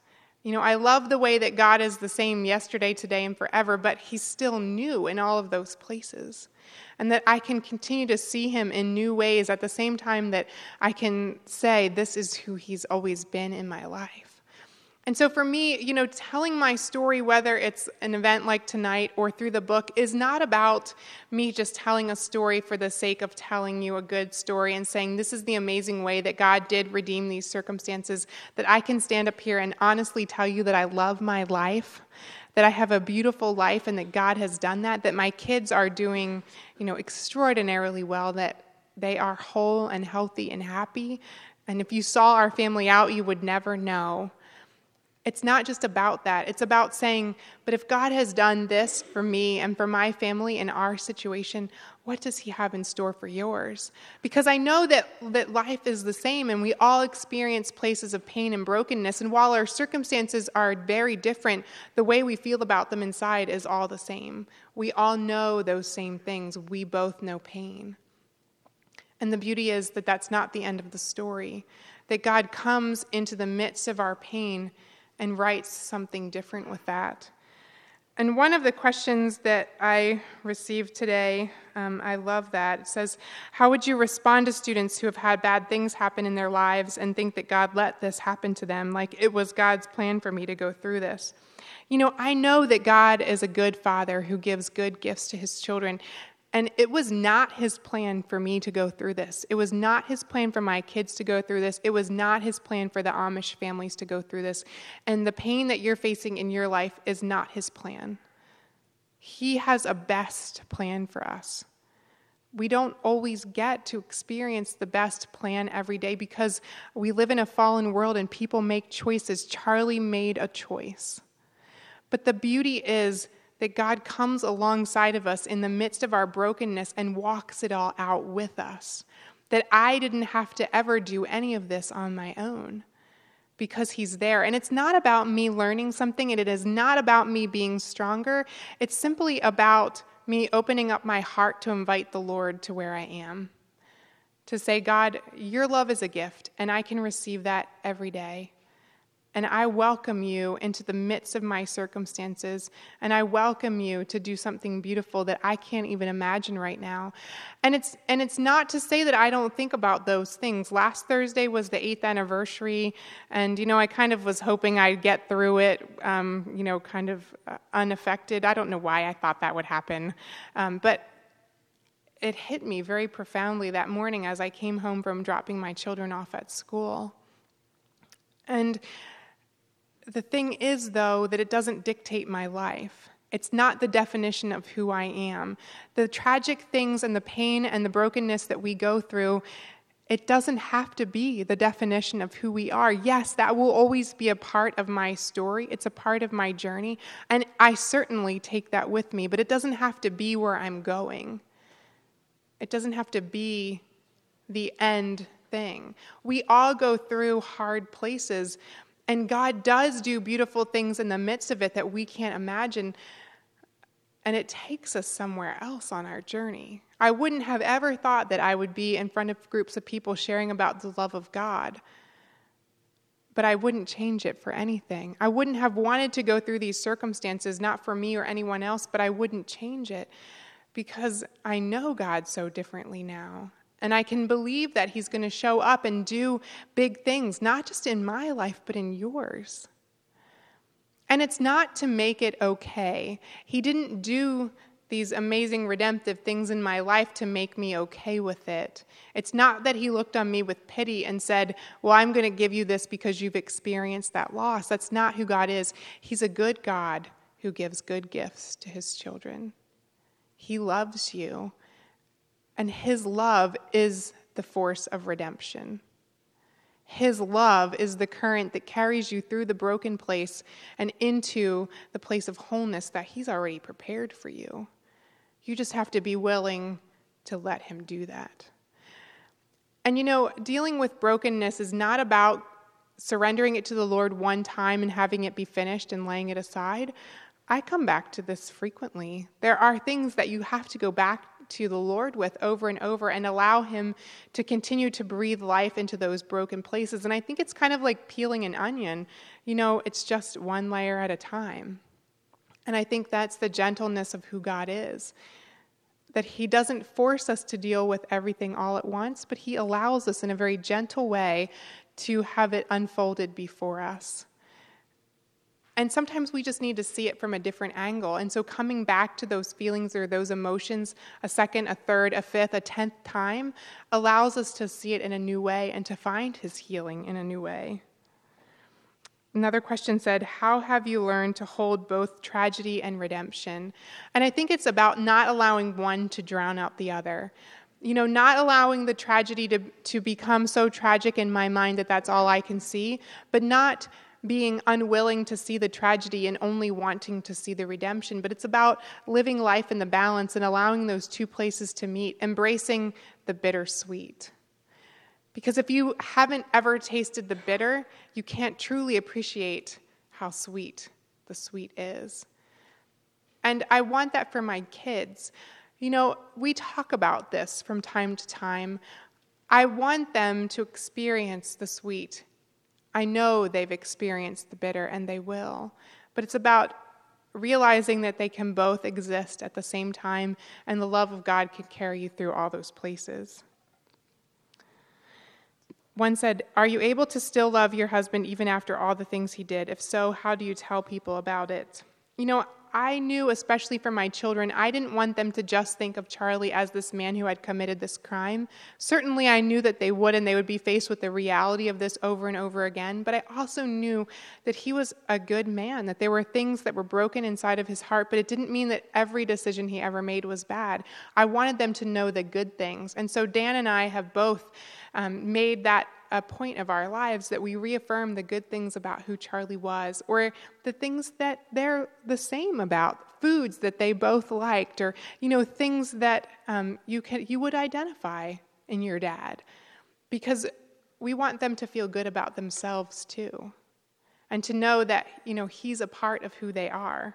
You know, I love the way that God is the same yesterday, today, and forever, but he's still new in all of those places. And that I can continue to see him in new ways at the same time that I can say, this is who he's always been in my life. And so for me, you know, telling my story, whether it's an event like tonight or through the book, is not about me just telling a story for the sake of telling you a good story and saying, this is the amazing way that God did redeem these circumstances, that I can stand up here and honestly tell you that I love my life, that I have a beautiful life and that God has done that, that my kids are doing, you know, extraordinarily well, that they are whole and healthy and happy. And if you saw our family out, you would never know. It's not just about that. It's about saying, but if God has done this for me and for my family in our situation, what does he have in store for yours? Because I know that, that life is the same and we all experience places of pain and brokenness. And while our circumstances are very different, the way we feel about them inside is all the same. We all know those same things. We both know pain. And the beauty is that that's not the end of the story, that God comes into the midst of our pain and writes something different with that. And one of the questions that I received today, um, I love that. It says, how would you respond to students who have had bad things happen in their lives and think that God let this happen to them, like it was God's plan for me to go through this? You know, I know that God is a good father who gives good gifts to his children. And it was not his plan for me to go through this. It was not his plan for my kids to go through this. It was not his plan for the Amish families to go through this. And the pain that you're facing in your life is not his plan. He has a best plan for us. We don't always get to experience the best plan every day because we live in a fallen world and people make choices. Charlie made a choice. But the beauty is that God comes alongside of us in the midst of our brokenness and walks it all out with us. That I didn't have to ever do any of this on my own because he's there. And it's not about me learning something, and it is not about me being stronger. It's simply about me opening up my heart to invite the Lord to where I am. To say, God, your love is a gift, and I can receive that every day. And I welcome you into the midst of my circumstances, and I welcome you to do something beautiful that I can't even imagine right now. And it's and it's not to say that I don't think about those things. Last Thursday was the eighth anniversary, and you know I kind of was hoping I'd get through it, um, you know, kind of uh, unaffected. I don't know why I thought that would happen, um, but it hit me very profoundly that morning as I came home from dropping my children off at school. And the thing is, though, that it doesn't dictate my life. It's not the definition of who I am. The tragic things and the pain and the brokenness that we go through, it doesn't have to be the definition of who we are. Yes, that will always be a part of my story. It's a part of my journey, and I certainly take that with me, but it doesn't have to be where I'm going. It doesn't have to be the end thing. We all go through hard places, and God does do beautiful things in the midst of it that we can't imagine, and it takes us somewhere else on our journey. I wouldn't have ever thought that I would be in front of groups of people sharing about the love of God, but I wouldn't change it for anything. I wouldn't have wanted to go through these circumstances, not for me or anyone else, but I wouldn't change it because I know God so differently now. And I can believe that he's going to show up and do big things, not just in my life, but in yours. And it's not to make it okay. He didn't do these amazing redemptive things in my life to make me okay with it. It's not that he looked on me with pity and said, well, I'm going to give you this because you've experienced that loss. That's not who God is. He's a good God who gives good gifts to his children. He loves you. And his love is the force of redemption. His love is the current that carries you through the broken place and into the place of wholeness that he's already prepared for you. You just have to be willing to let him do that. And you know, dealing with brokenness is not about surrendering it to the Lord one time and having it be finished and laying it aside. I come back to this frequently. There are things that you have to go back to the Lord with over and over and allow him to continue to breathe life into those broken places. And I think it's kind of like peeling an onion. You know, it's just one layer at a time. And I think that's the gentleness of who God is. That he doesn't force us to deal with everything all at once, but he allows us in a very gentle way to have it unfolded before us. And sometimes we just need to see it from a different angle. And so coming back to those feelings or those emotions a second, a third, a fifth, a tenth time allows us to see it in a new way and to find his healing in a new way. Another question said, how have you learned to hold both tragedy and redemption? And I think it's about not allowing one to drown out the other. You know, not allowing the tragedy to, to become so tragic in my mind that that's all I can see, but not being unwilling to see the tragedy and only wanting to see the redemption. But it's about living life in the balance and allowing those two places to meet, embracing the bittersweet. Because if you haven't ever tasted the bitter, you can't truly appreciate how sweet the sweet is. And I want that for my kids. You know, we talk about this from time to time. I want them to experience the sweet. I know they've experienced the bitter, and they will. But it's about realizing that they can both exist at the same time, and the love of God can carry you through all those places. One said, are you able to still love your husband even after all the things he did? If so, how do you tell people about it? You know, I knew, especially for my children, I didn't want them to just think of Charlie as this man who had committed this crime. Certainly I knew that they would, and they would be faced with the reality of this over and over again, but I also knew that he was a good man, that there were things that were broken inside of his heart, but it didn't mean that every decision he ever made was bad. I wanted them to know the good things. And so Dan and I have both um, made that a point of our lives, that we reaffirm the good things about who Charlie was, or the things that they're the same about, foods that they both liked, or, you know, things that um, you can you would identify in your dad, because we want them to feel good about themselves too, and to know that, you know, he's a part of who they are.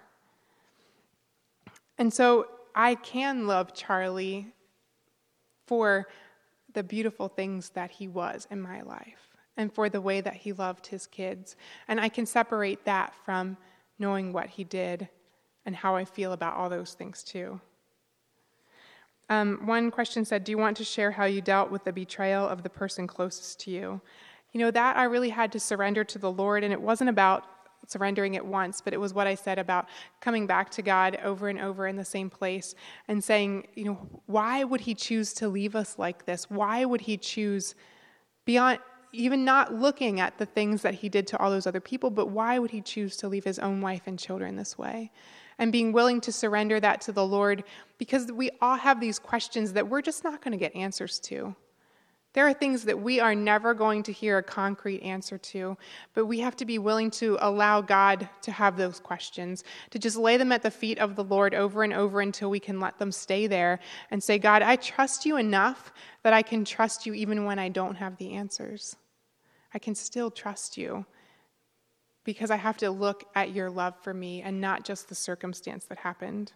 And so I can love Charlie for the beautiful things that he was in my life, and for the way that he loved his kids. And I can separate that from knowing what he did and how I feel about all those things too. Um, one question said, do you want to share how you dealt with the betrayal of the person closest to you? You know, that I really had to surrender to the Lord, and it wasn't about surrendering it once, but it was what I said about coming back to God over and over in the same place and saying, you know, why would he choose to leave us like this? Why would he choose, beyond even not looking at the things that he did to all those other people, but why would he choose to leave his own wife and children this way? And being willing to surrender that to the Lord, because we all have these questions that we're just not going to get answers to. There are things that we are never going to hear a concrete answer to, but we have to be willing to allow God to have those questions, to just lay them at the feet of the Lord over and over until we can let them stay there and say, God, I trust you enough that I can trust you even when I don't have the answers. I can still trust you because I have to look at your love for me and not just the circumstance that happened.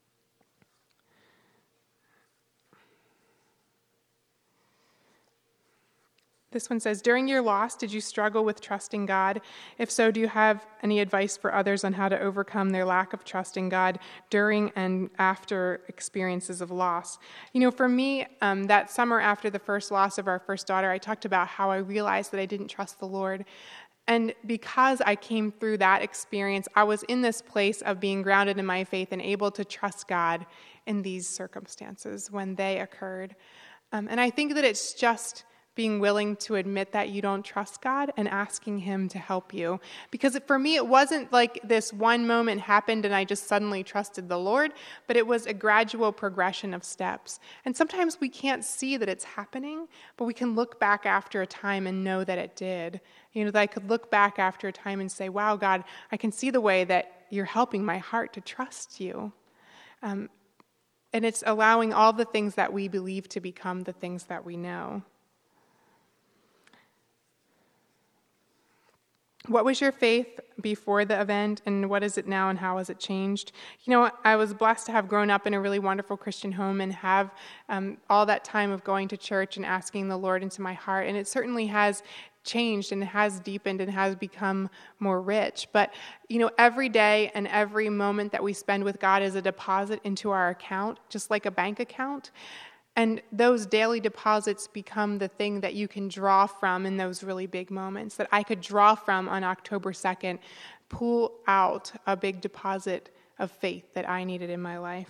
This one says, during your loss, did you struggle with trusting God? If so, do you have any advice for others on how to overcome their lack of trust in God during and after experiences of loss? You know, for me, um, that summer after the first loss of our first daughter, I talked about how I realized that I didn't trust the Lord. And because I came through that experience, I was in this place of being grounded in my faith and able to trust God in these circumstances when they occurred. Um, and I think that it's just being willing to admit that you don't trust God and asking him to help you. Because for me, it wasn't like this one moment happened and I just suddenly trusted the Lord, but it was a gradual progression of steps. And sometimes we can't see that it's happening, but we can look back after a time and know that it did. You know, that I could look back after a time and say, wow, God, I can see the way that you're helping my heart to trust you. Um, and it's allowing all the things that we believe to become the things that we know. What was your faith before the event, and what is it now, and how has it changed? You know, I was blessed to have grown up in a really wonderful Christian home and have um, all that time of going to church and asking the Lord into my heart, and it certainly has changed and has deepened and has become more rich. But, you know, every day and every moment that we spend with God is a deposit into our account, just like a bank account. And those daily deposits become the thing that you can draw from in those really big moments, that I could draw from on October second, pull out a big deposit of faith that I needed in my life.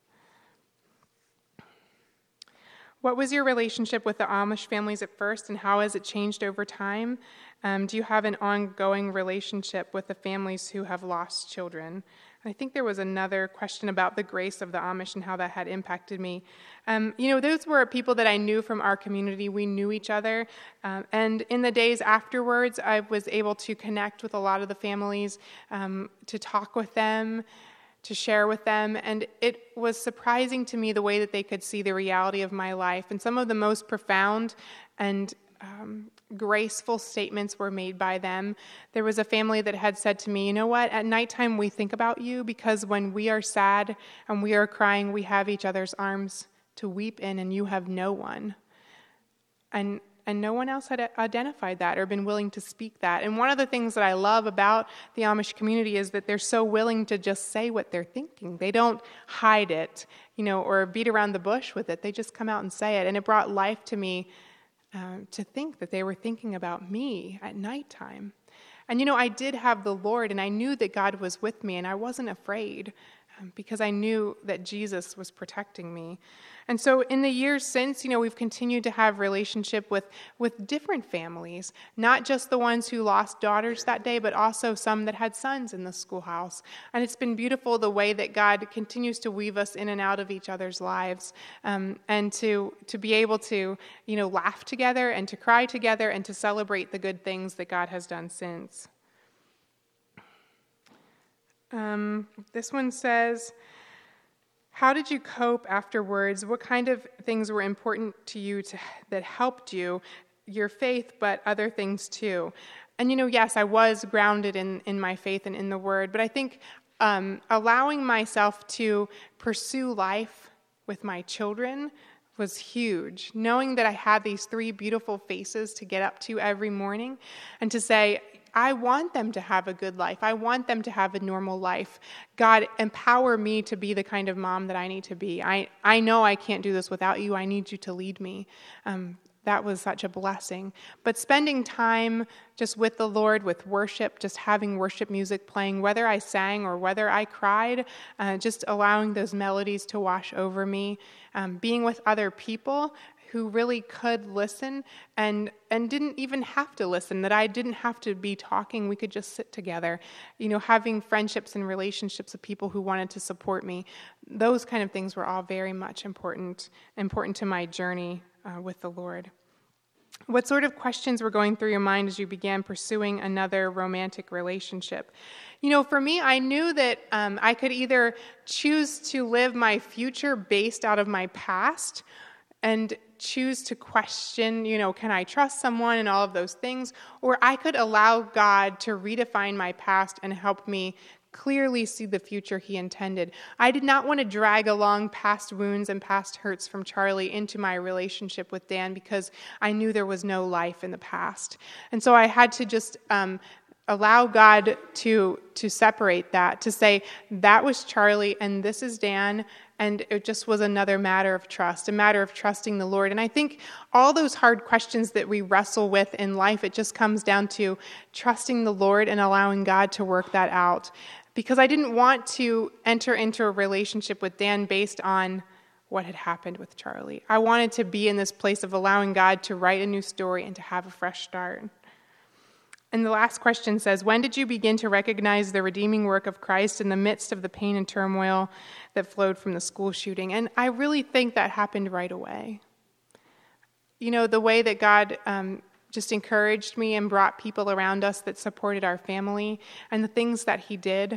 What was your relationship with the Amish families at first, and how has it changed over time? Um, do you have an ongoing relationship with the families who have lost children? I think there was another question about the grace of the Amish and how that had impacted me. Um, you know, those were people that I knew from our community. We knew each other. Um, and in the days afterwards, I was able to connect with a lot of the families, um, to talk with them, to share with them. And it was surprising to me the way that they could see the reality of my life. And some of the most profound and um, graceful statements were made by them. There was a family that had said to me, you know what, at nighttime we think about you because when we are sad and we are crying, we have each other's arms to weep in, and you have no one. And and no one else had identified that or been willing to speak that. And one of the things that I love about the Amish community is that they're so willing to just say what they're thinking. They don't hide it, you know, or beat around the bush with it. They just come out and say it. And it brought life to me Um, to think that they were thinking about me at nighttime. And, you know, I did have the Lord, and I knew that God was with me, and I wasn't afraid um, because I knew that Jesus was protecting me. And so in the years since, you know, we've continued to have relationship with, with different families, not just the ones who lost daughters that day, but also some that had sons in the schoolhouse. And it's been beautiful the way that God continues to weave us in and out of each other's lives, um, and to, to be able to, you know, laugh together and to cry together and to celebrate the good things that God has done since. Um, this one says, how did you cope afterwards? What kind of things were important to you to, that helped you, your faith, but other things too? And, you know, yes, I was grounded in, in my faith and in the Word, but I think um, allowing myself to pursue life with my children was huge. Knowing that I had these three beautiful faces to get up to every morning and to say, I want them to have a good life. I want them to have a normal life. God, empower me to be the kind of mom that I need to be. I, I know I can't do this without you. I need you to lead me. Um, that was such a blessing. But spending time just with the Lord, with worship, just having worship music playing, whether I sang or whether I cried, uh, just allowing those melodies to wash over me, um, being with other people who really could listen and and didn't even have to listen, that I didn't have to be talking. We could just sit together. You know, having friendships and relationships with people who wanted to support me. Those kind of things were all very much important, important to my journey uh, with the Lord. What sort of questions were going through your mind as you began pursuing another romantic relationship? You know, for me, I knew that um, I could either choose to live my future based out of my past and choose to question, you know, can I trust someone and all of those things, or I could allow God to redefine my past and help me clearly see the future he intended. I did not want to drag along past wounds and past hurts from Charlie into my relationship with Dan because I knew there was no life in the past. And so I had to just um, allow God to to separate that, to say, that was Charlie and this is Dan, and it just was another matter of trust, a matter of trusting the Lord. And I think all those hard questions that we wrestle with in life, it just comes down to trusting the Lord and allowing God to work that out. Because I didn't want to enter into a relationship with Dan based on what had happened with Charlie. I wanted to be in this place of allowing God to write a new story and to have a fresh start. And the last question says, when did you begin to recognize the redeeming work of Christ in the midst of the pain and turmoil that flowed from the school shooting? And I really think that happened right away. You know, the way that God um, just encouraged me and brought people around us that supported our family and the things that he did,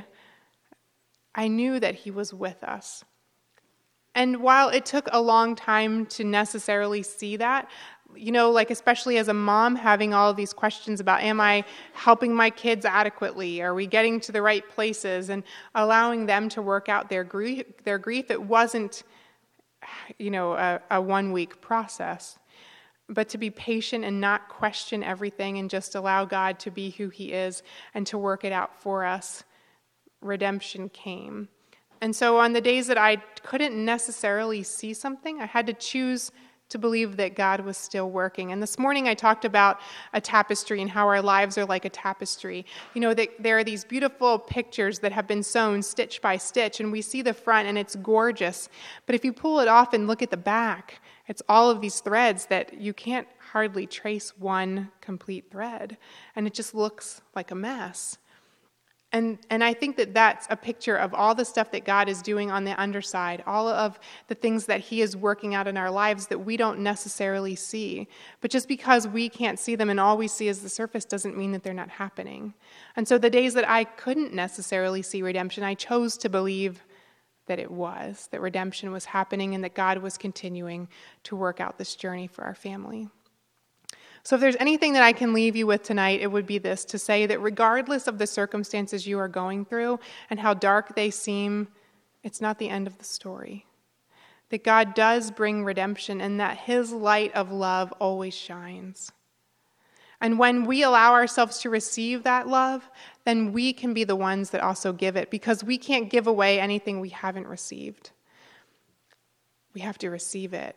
I knew that he was with us. And while it took a long time to necessarily see that, you know, like especially as a mom, having all of these questions about, am I helping my kids adequately? Are we getting to the right places? And allowing them to work out their grief. Their grief. It wasn't, you know, a, a one-week process, but to be patient and not question everything and just allow God to be who he is and to work it out for us. Redemption came. And so on the days that I couldn't necessarily see something, I had to choose to believe that God was still working. And this morning I talked about a tapestry and how our lives are like a tapestry. You know, that there are these beautiful pictures that have been sewn stitch by stitch, and we see the front and it's gorgeous. But if you pull it off and look at the back, it's all of these threads that you can't hardly trace one complete thread. And it just looks like a mess. And and I think that that's a picture of all the stuff that God is doing on the underside, all of the things that he is working out in our lives that we don't necessarily see. But just because we can't see them and all we see is the surface doesn't mean that they're not happening. And so the days that I couldn't necessarily see redemption, I chose to believe that it was, that redemption was happening and that God was continuing to work out this journey for our family. So if there's anything that I can leave you with tonight, it would be this, to say that regardless of the circumstances you are going through and how dark they seem, it's not the end of the story. That God does bring redemption and that his light of love always shines. And when we allow ourselves to receive that love, then we can be the ones that also give it, because we can't give away anything we haven't received. We have to receive it.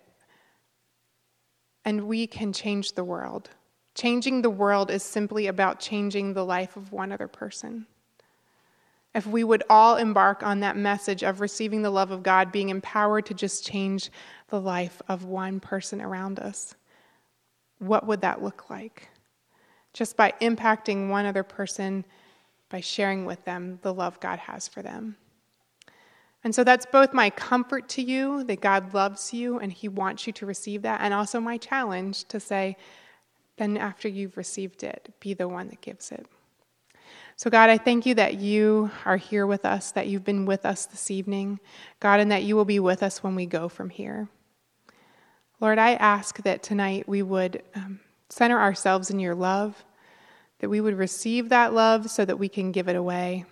And we can change the world. Changing the world is simply about changing the life of one other person. If we would all embark on that message of receiving the love of God, being empowered to just change the life of one person around us, what would that look like? Just by impacting one other person, by sharing with them the love God has for them. And so that's both my comfort to you, that God loves you and he wants you to receive that, and also my challenge to say, then after you've received it, be the one that gives it. So God, I thank you that you are here with us, that you've been with us this evening, God, and that you will be with us when we go from here. Lord, I ask that tonight we would um, center ourselves in your love, that we would receive that love so that we can give it away.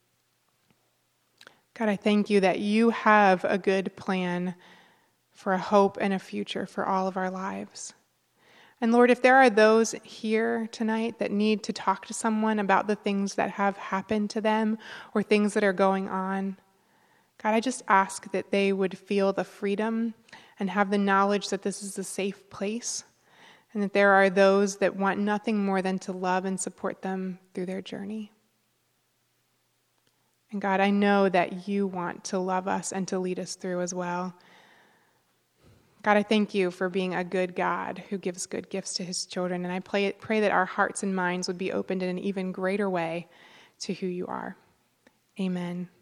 God, I thank you that you have a good plan for a hope and a future for all of our lives. And Lord, if there are those here tonight that need to talk to someone about the things that have happened to them or things that are going on, God, I just ask that they would feel the freedom and have the knowledge that this is a safe place, and that there are those that want nothing more than to love and support them through their journey. And God, I know that you want to love us and to lead us through as well. God, I thank you for being a good God who gives good gifts to his children. And I pray, pray that our hearts and minds would be opened in an even greater way to who you are. Amen.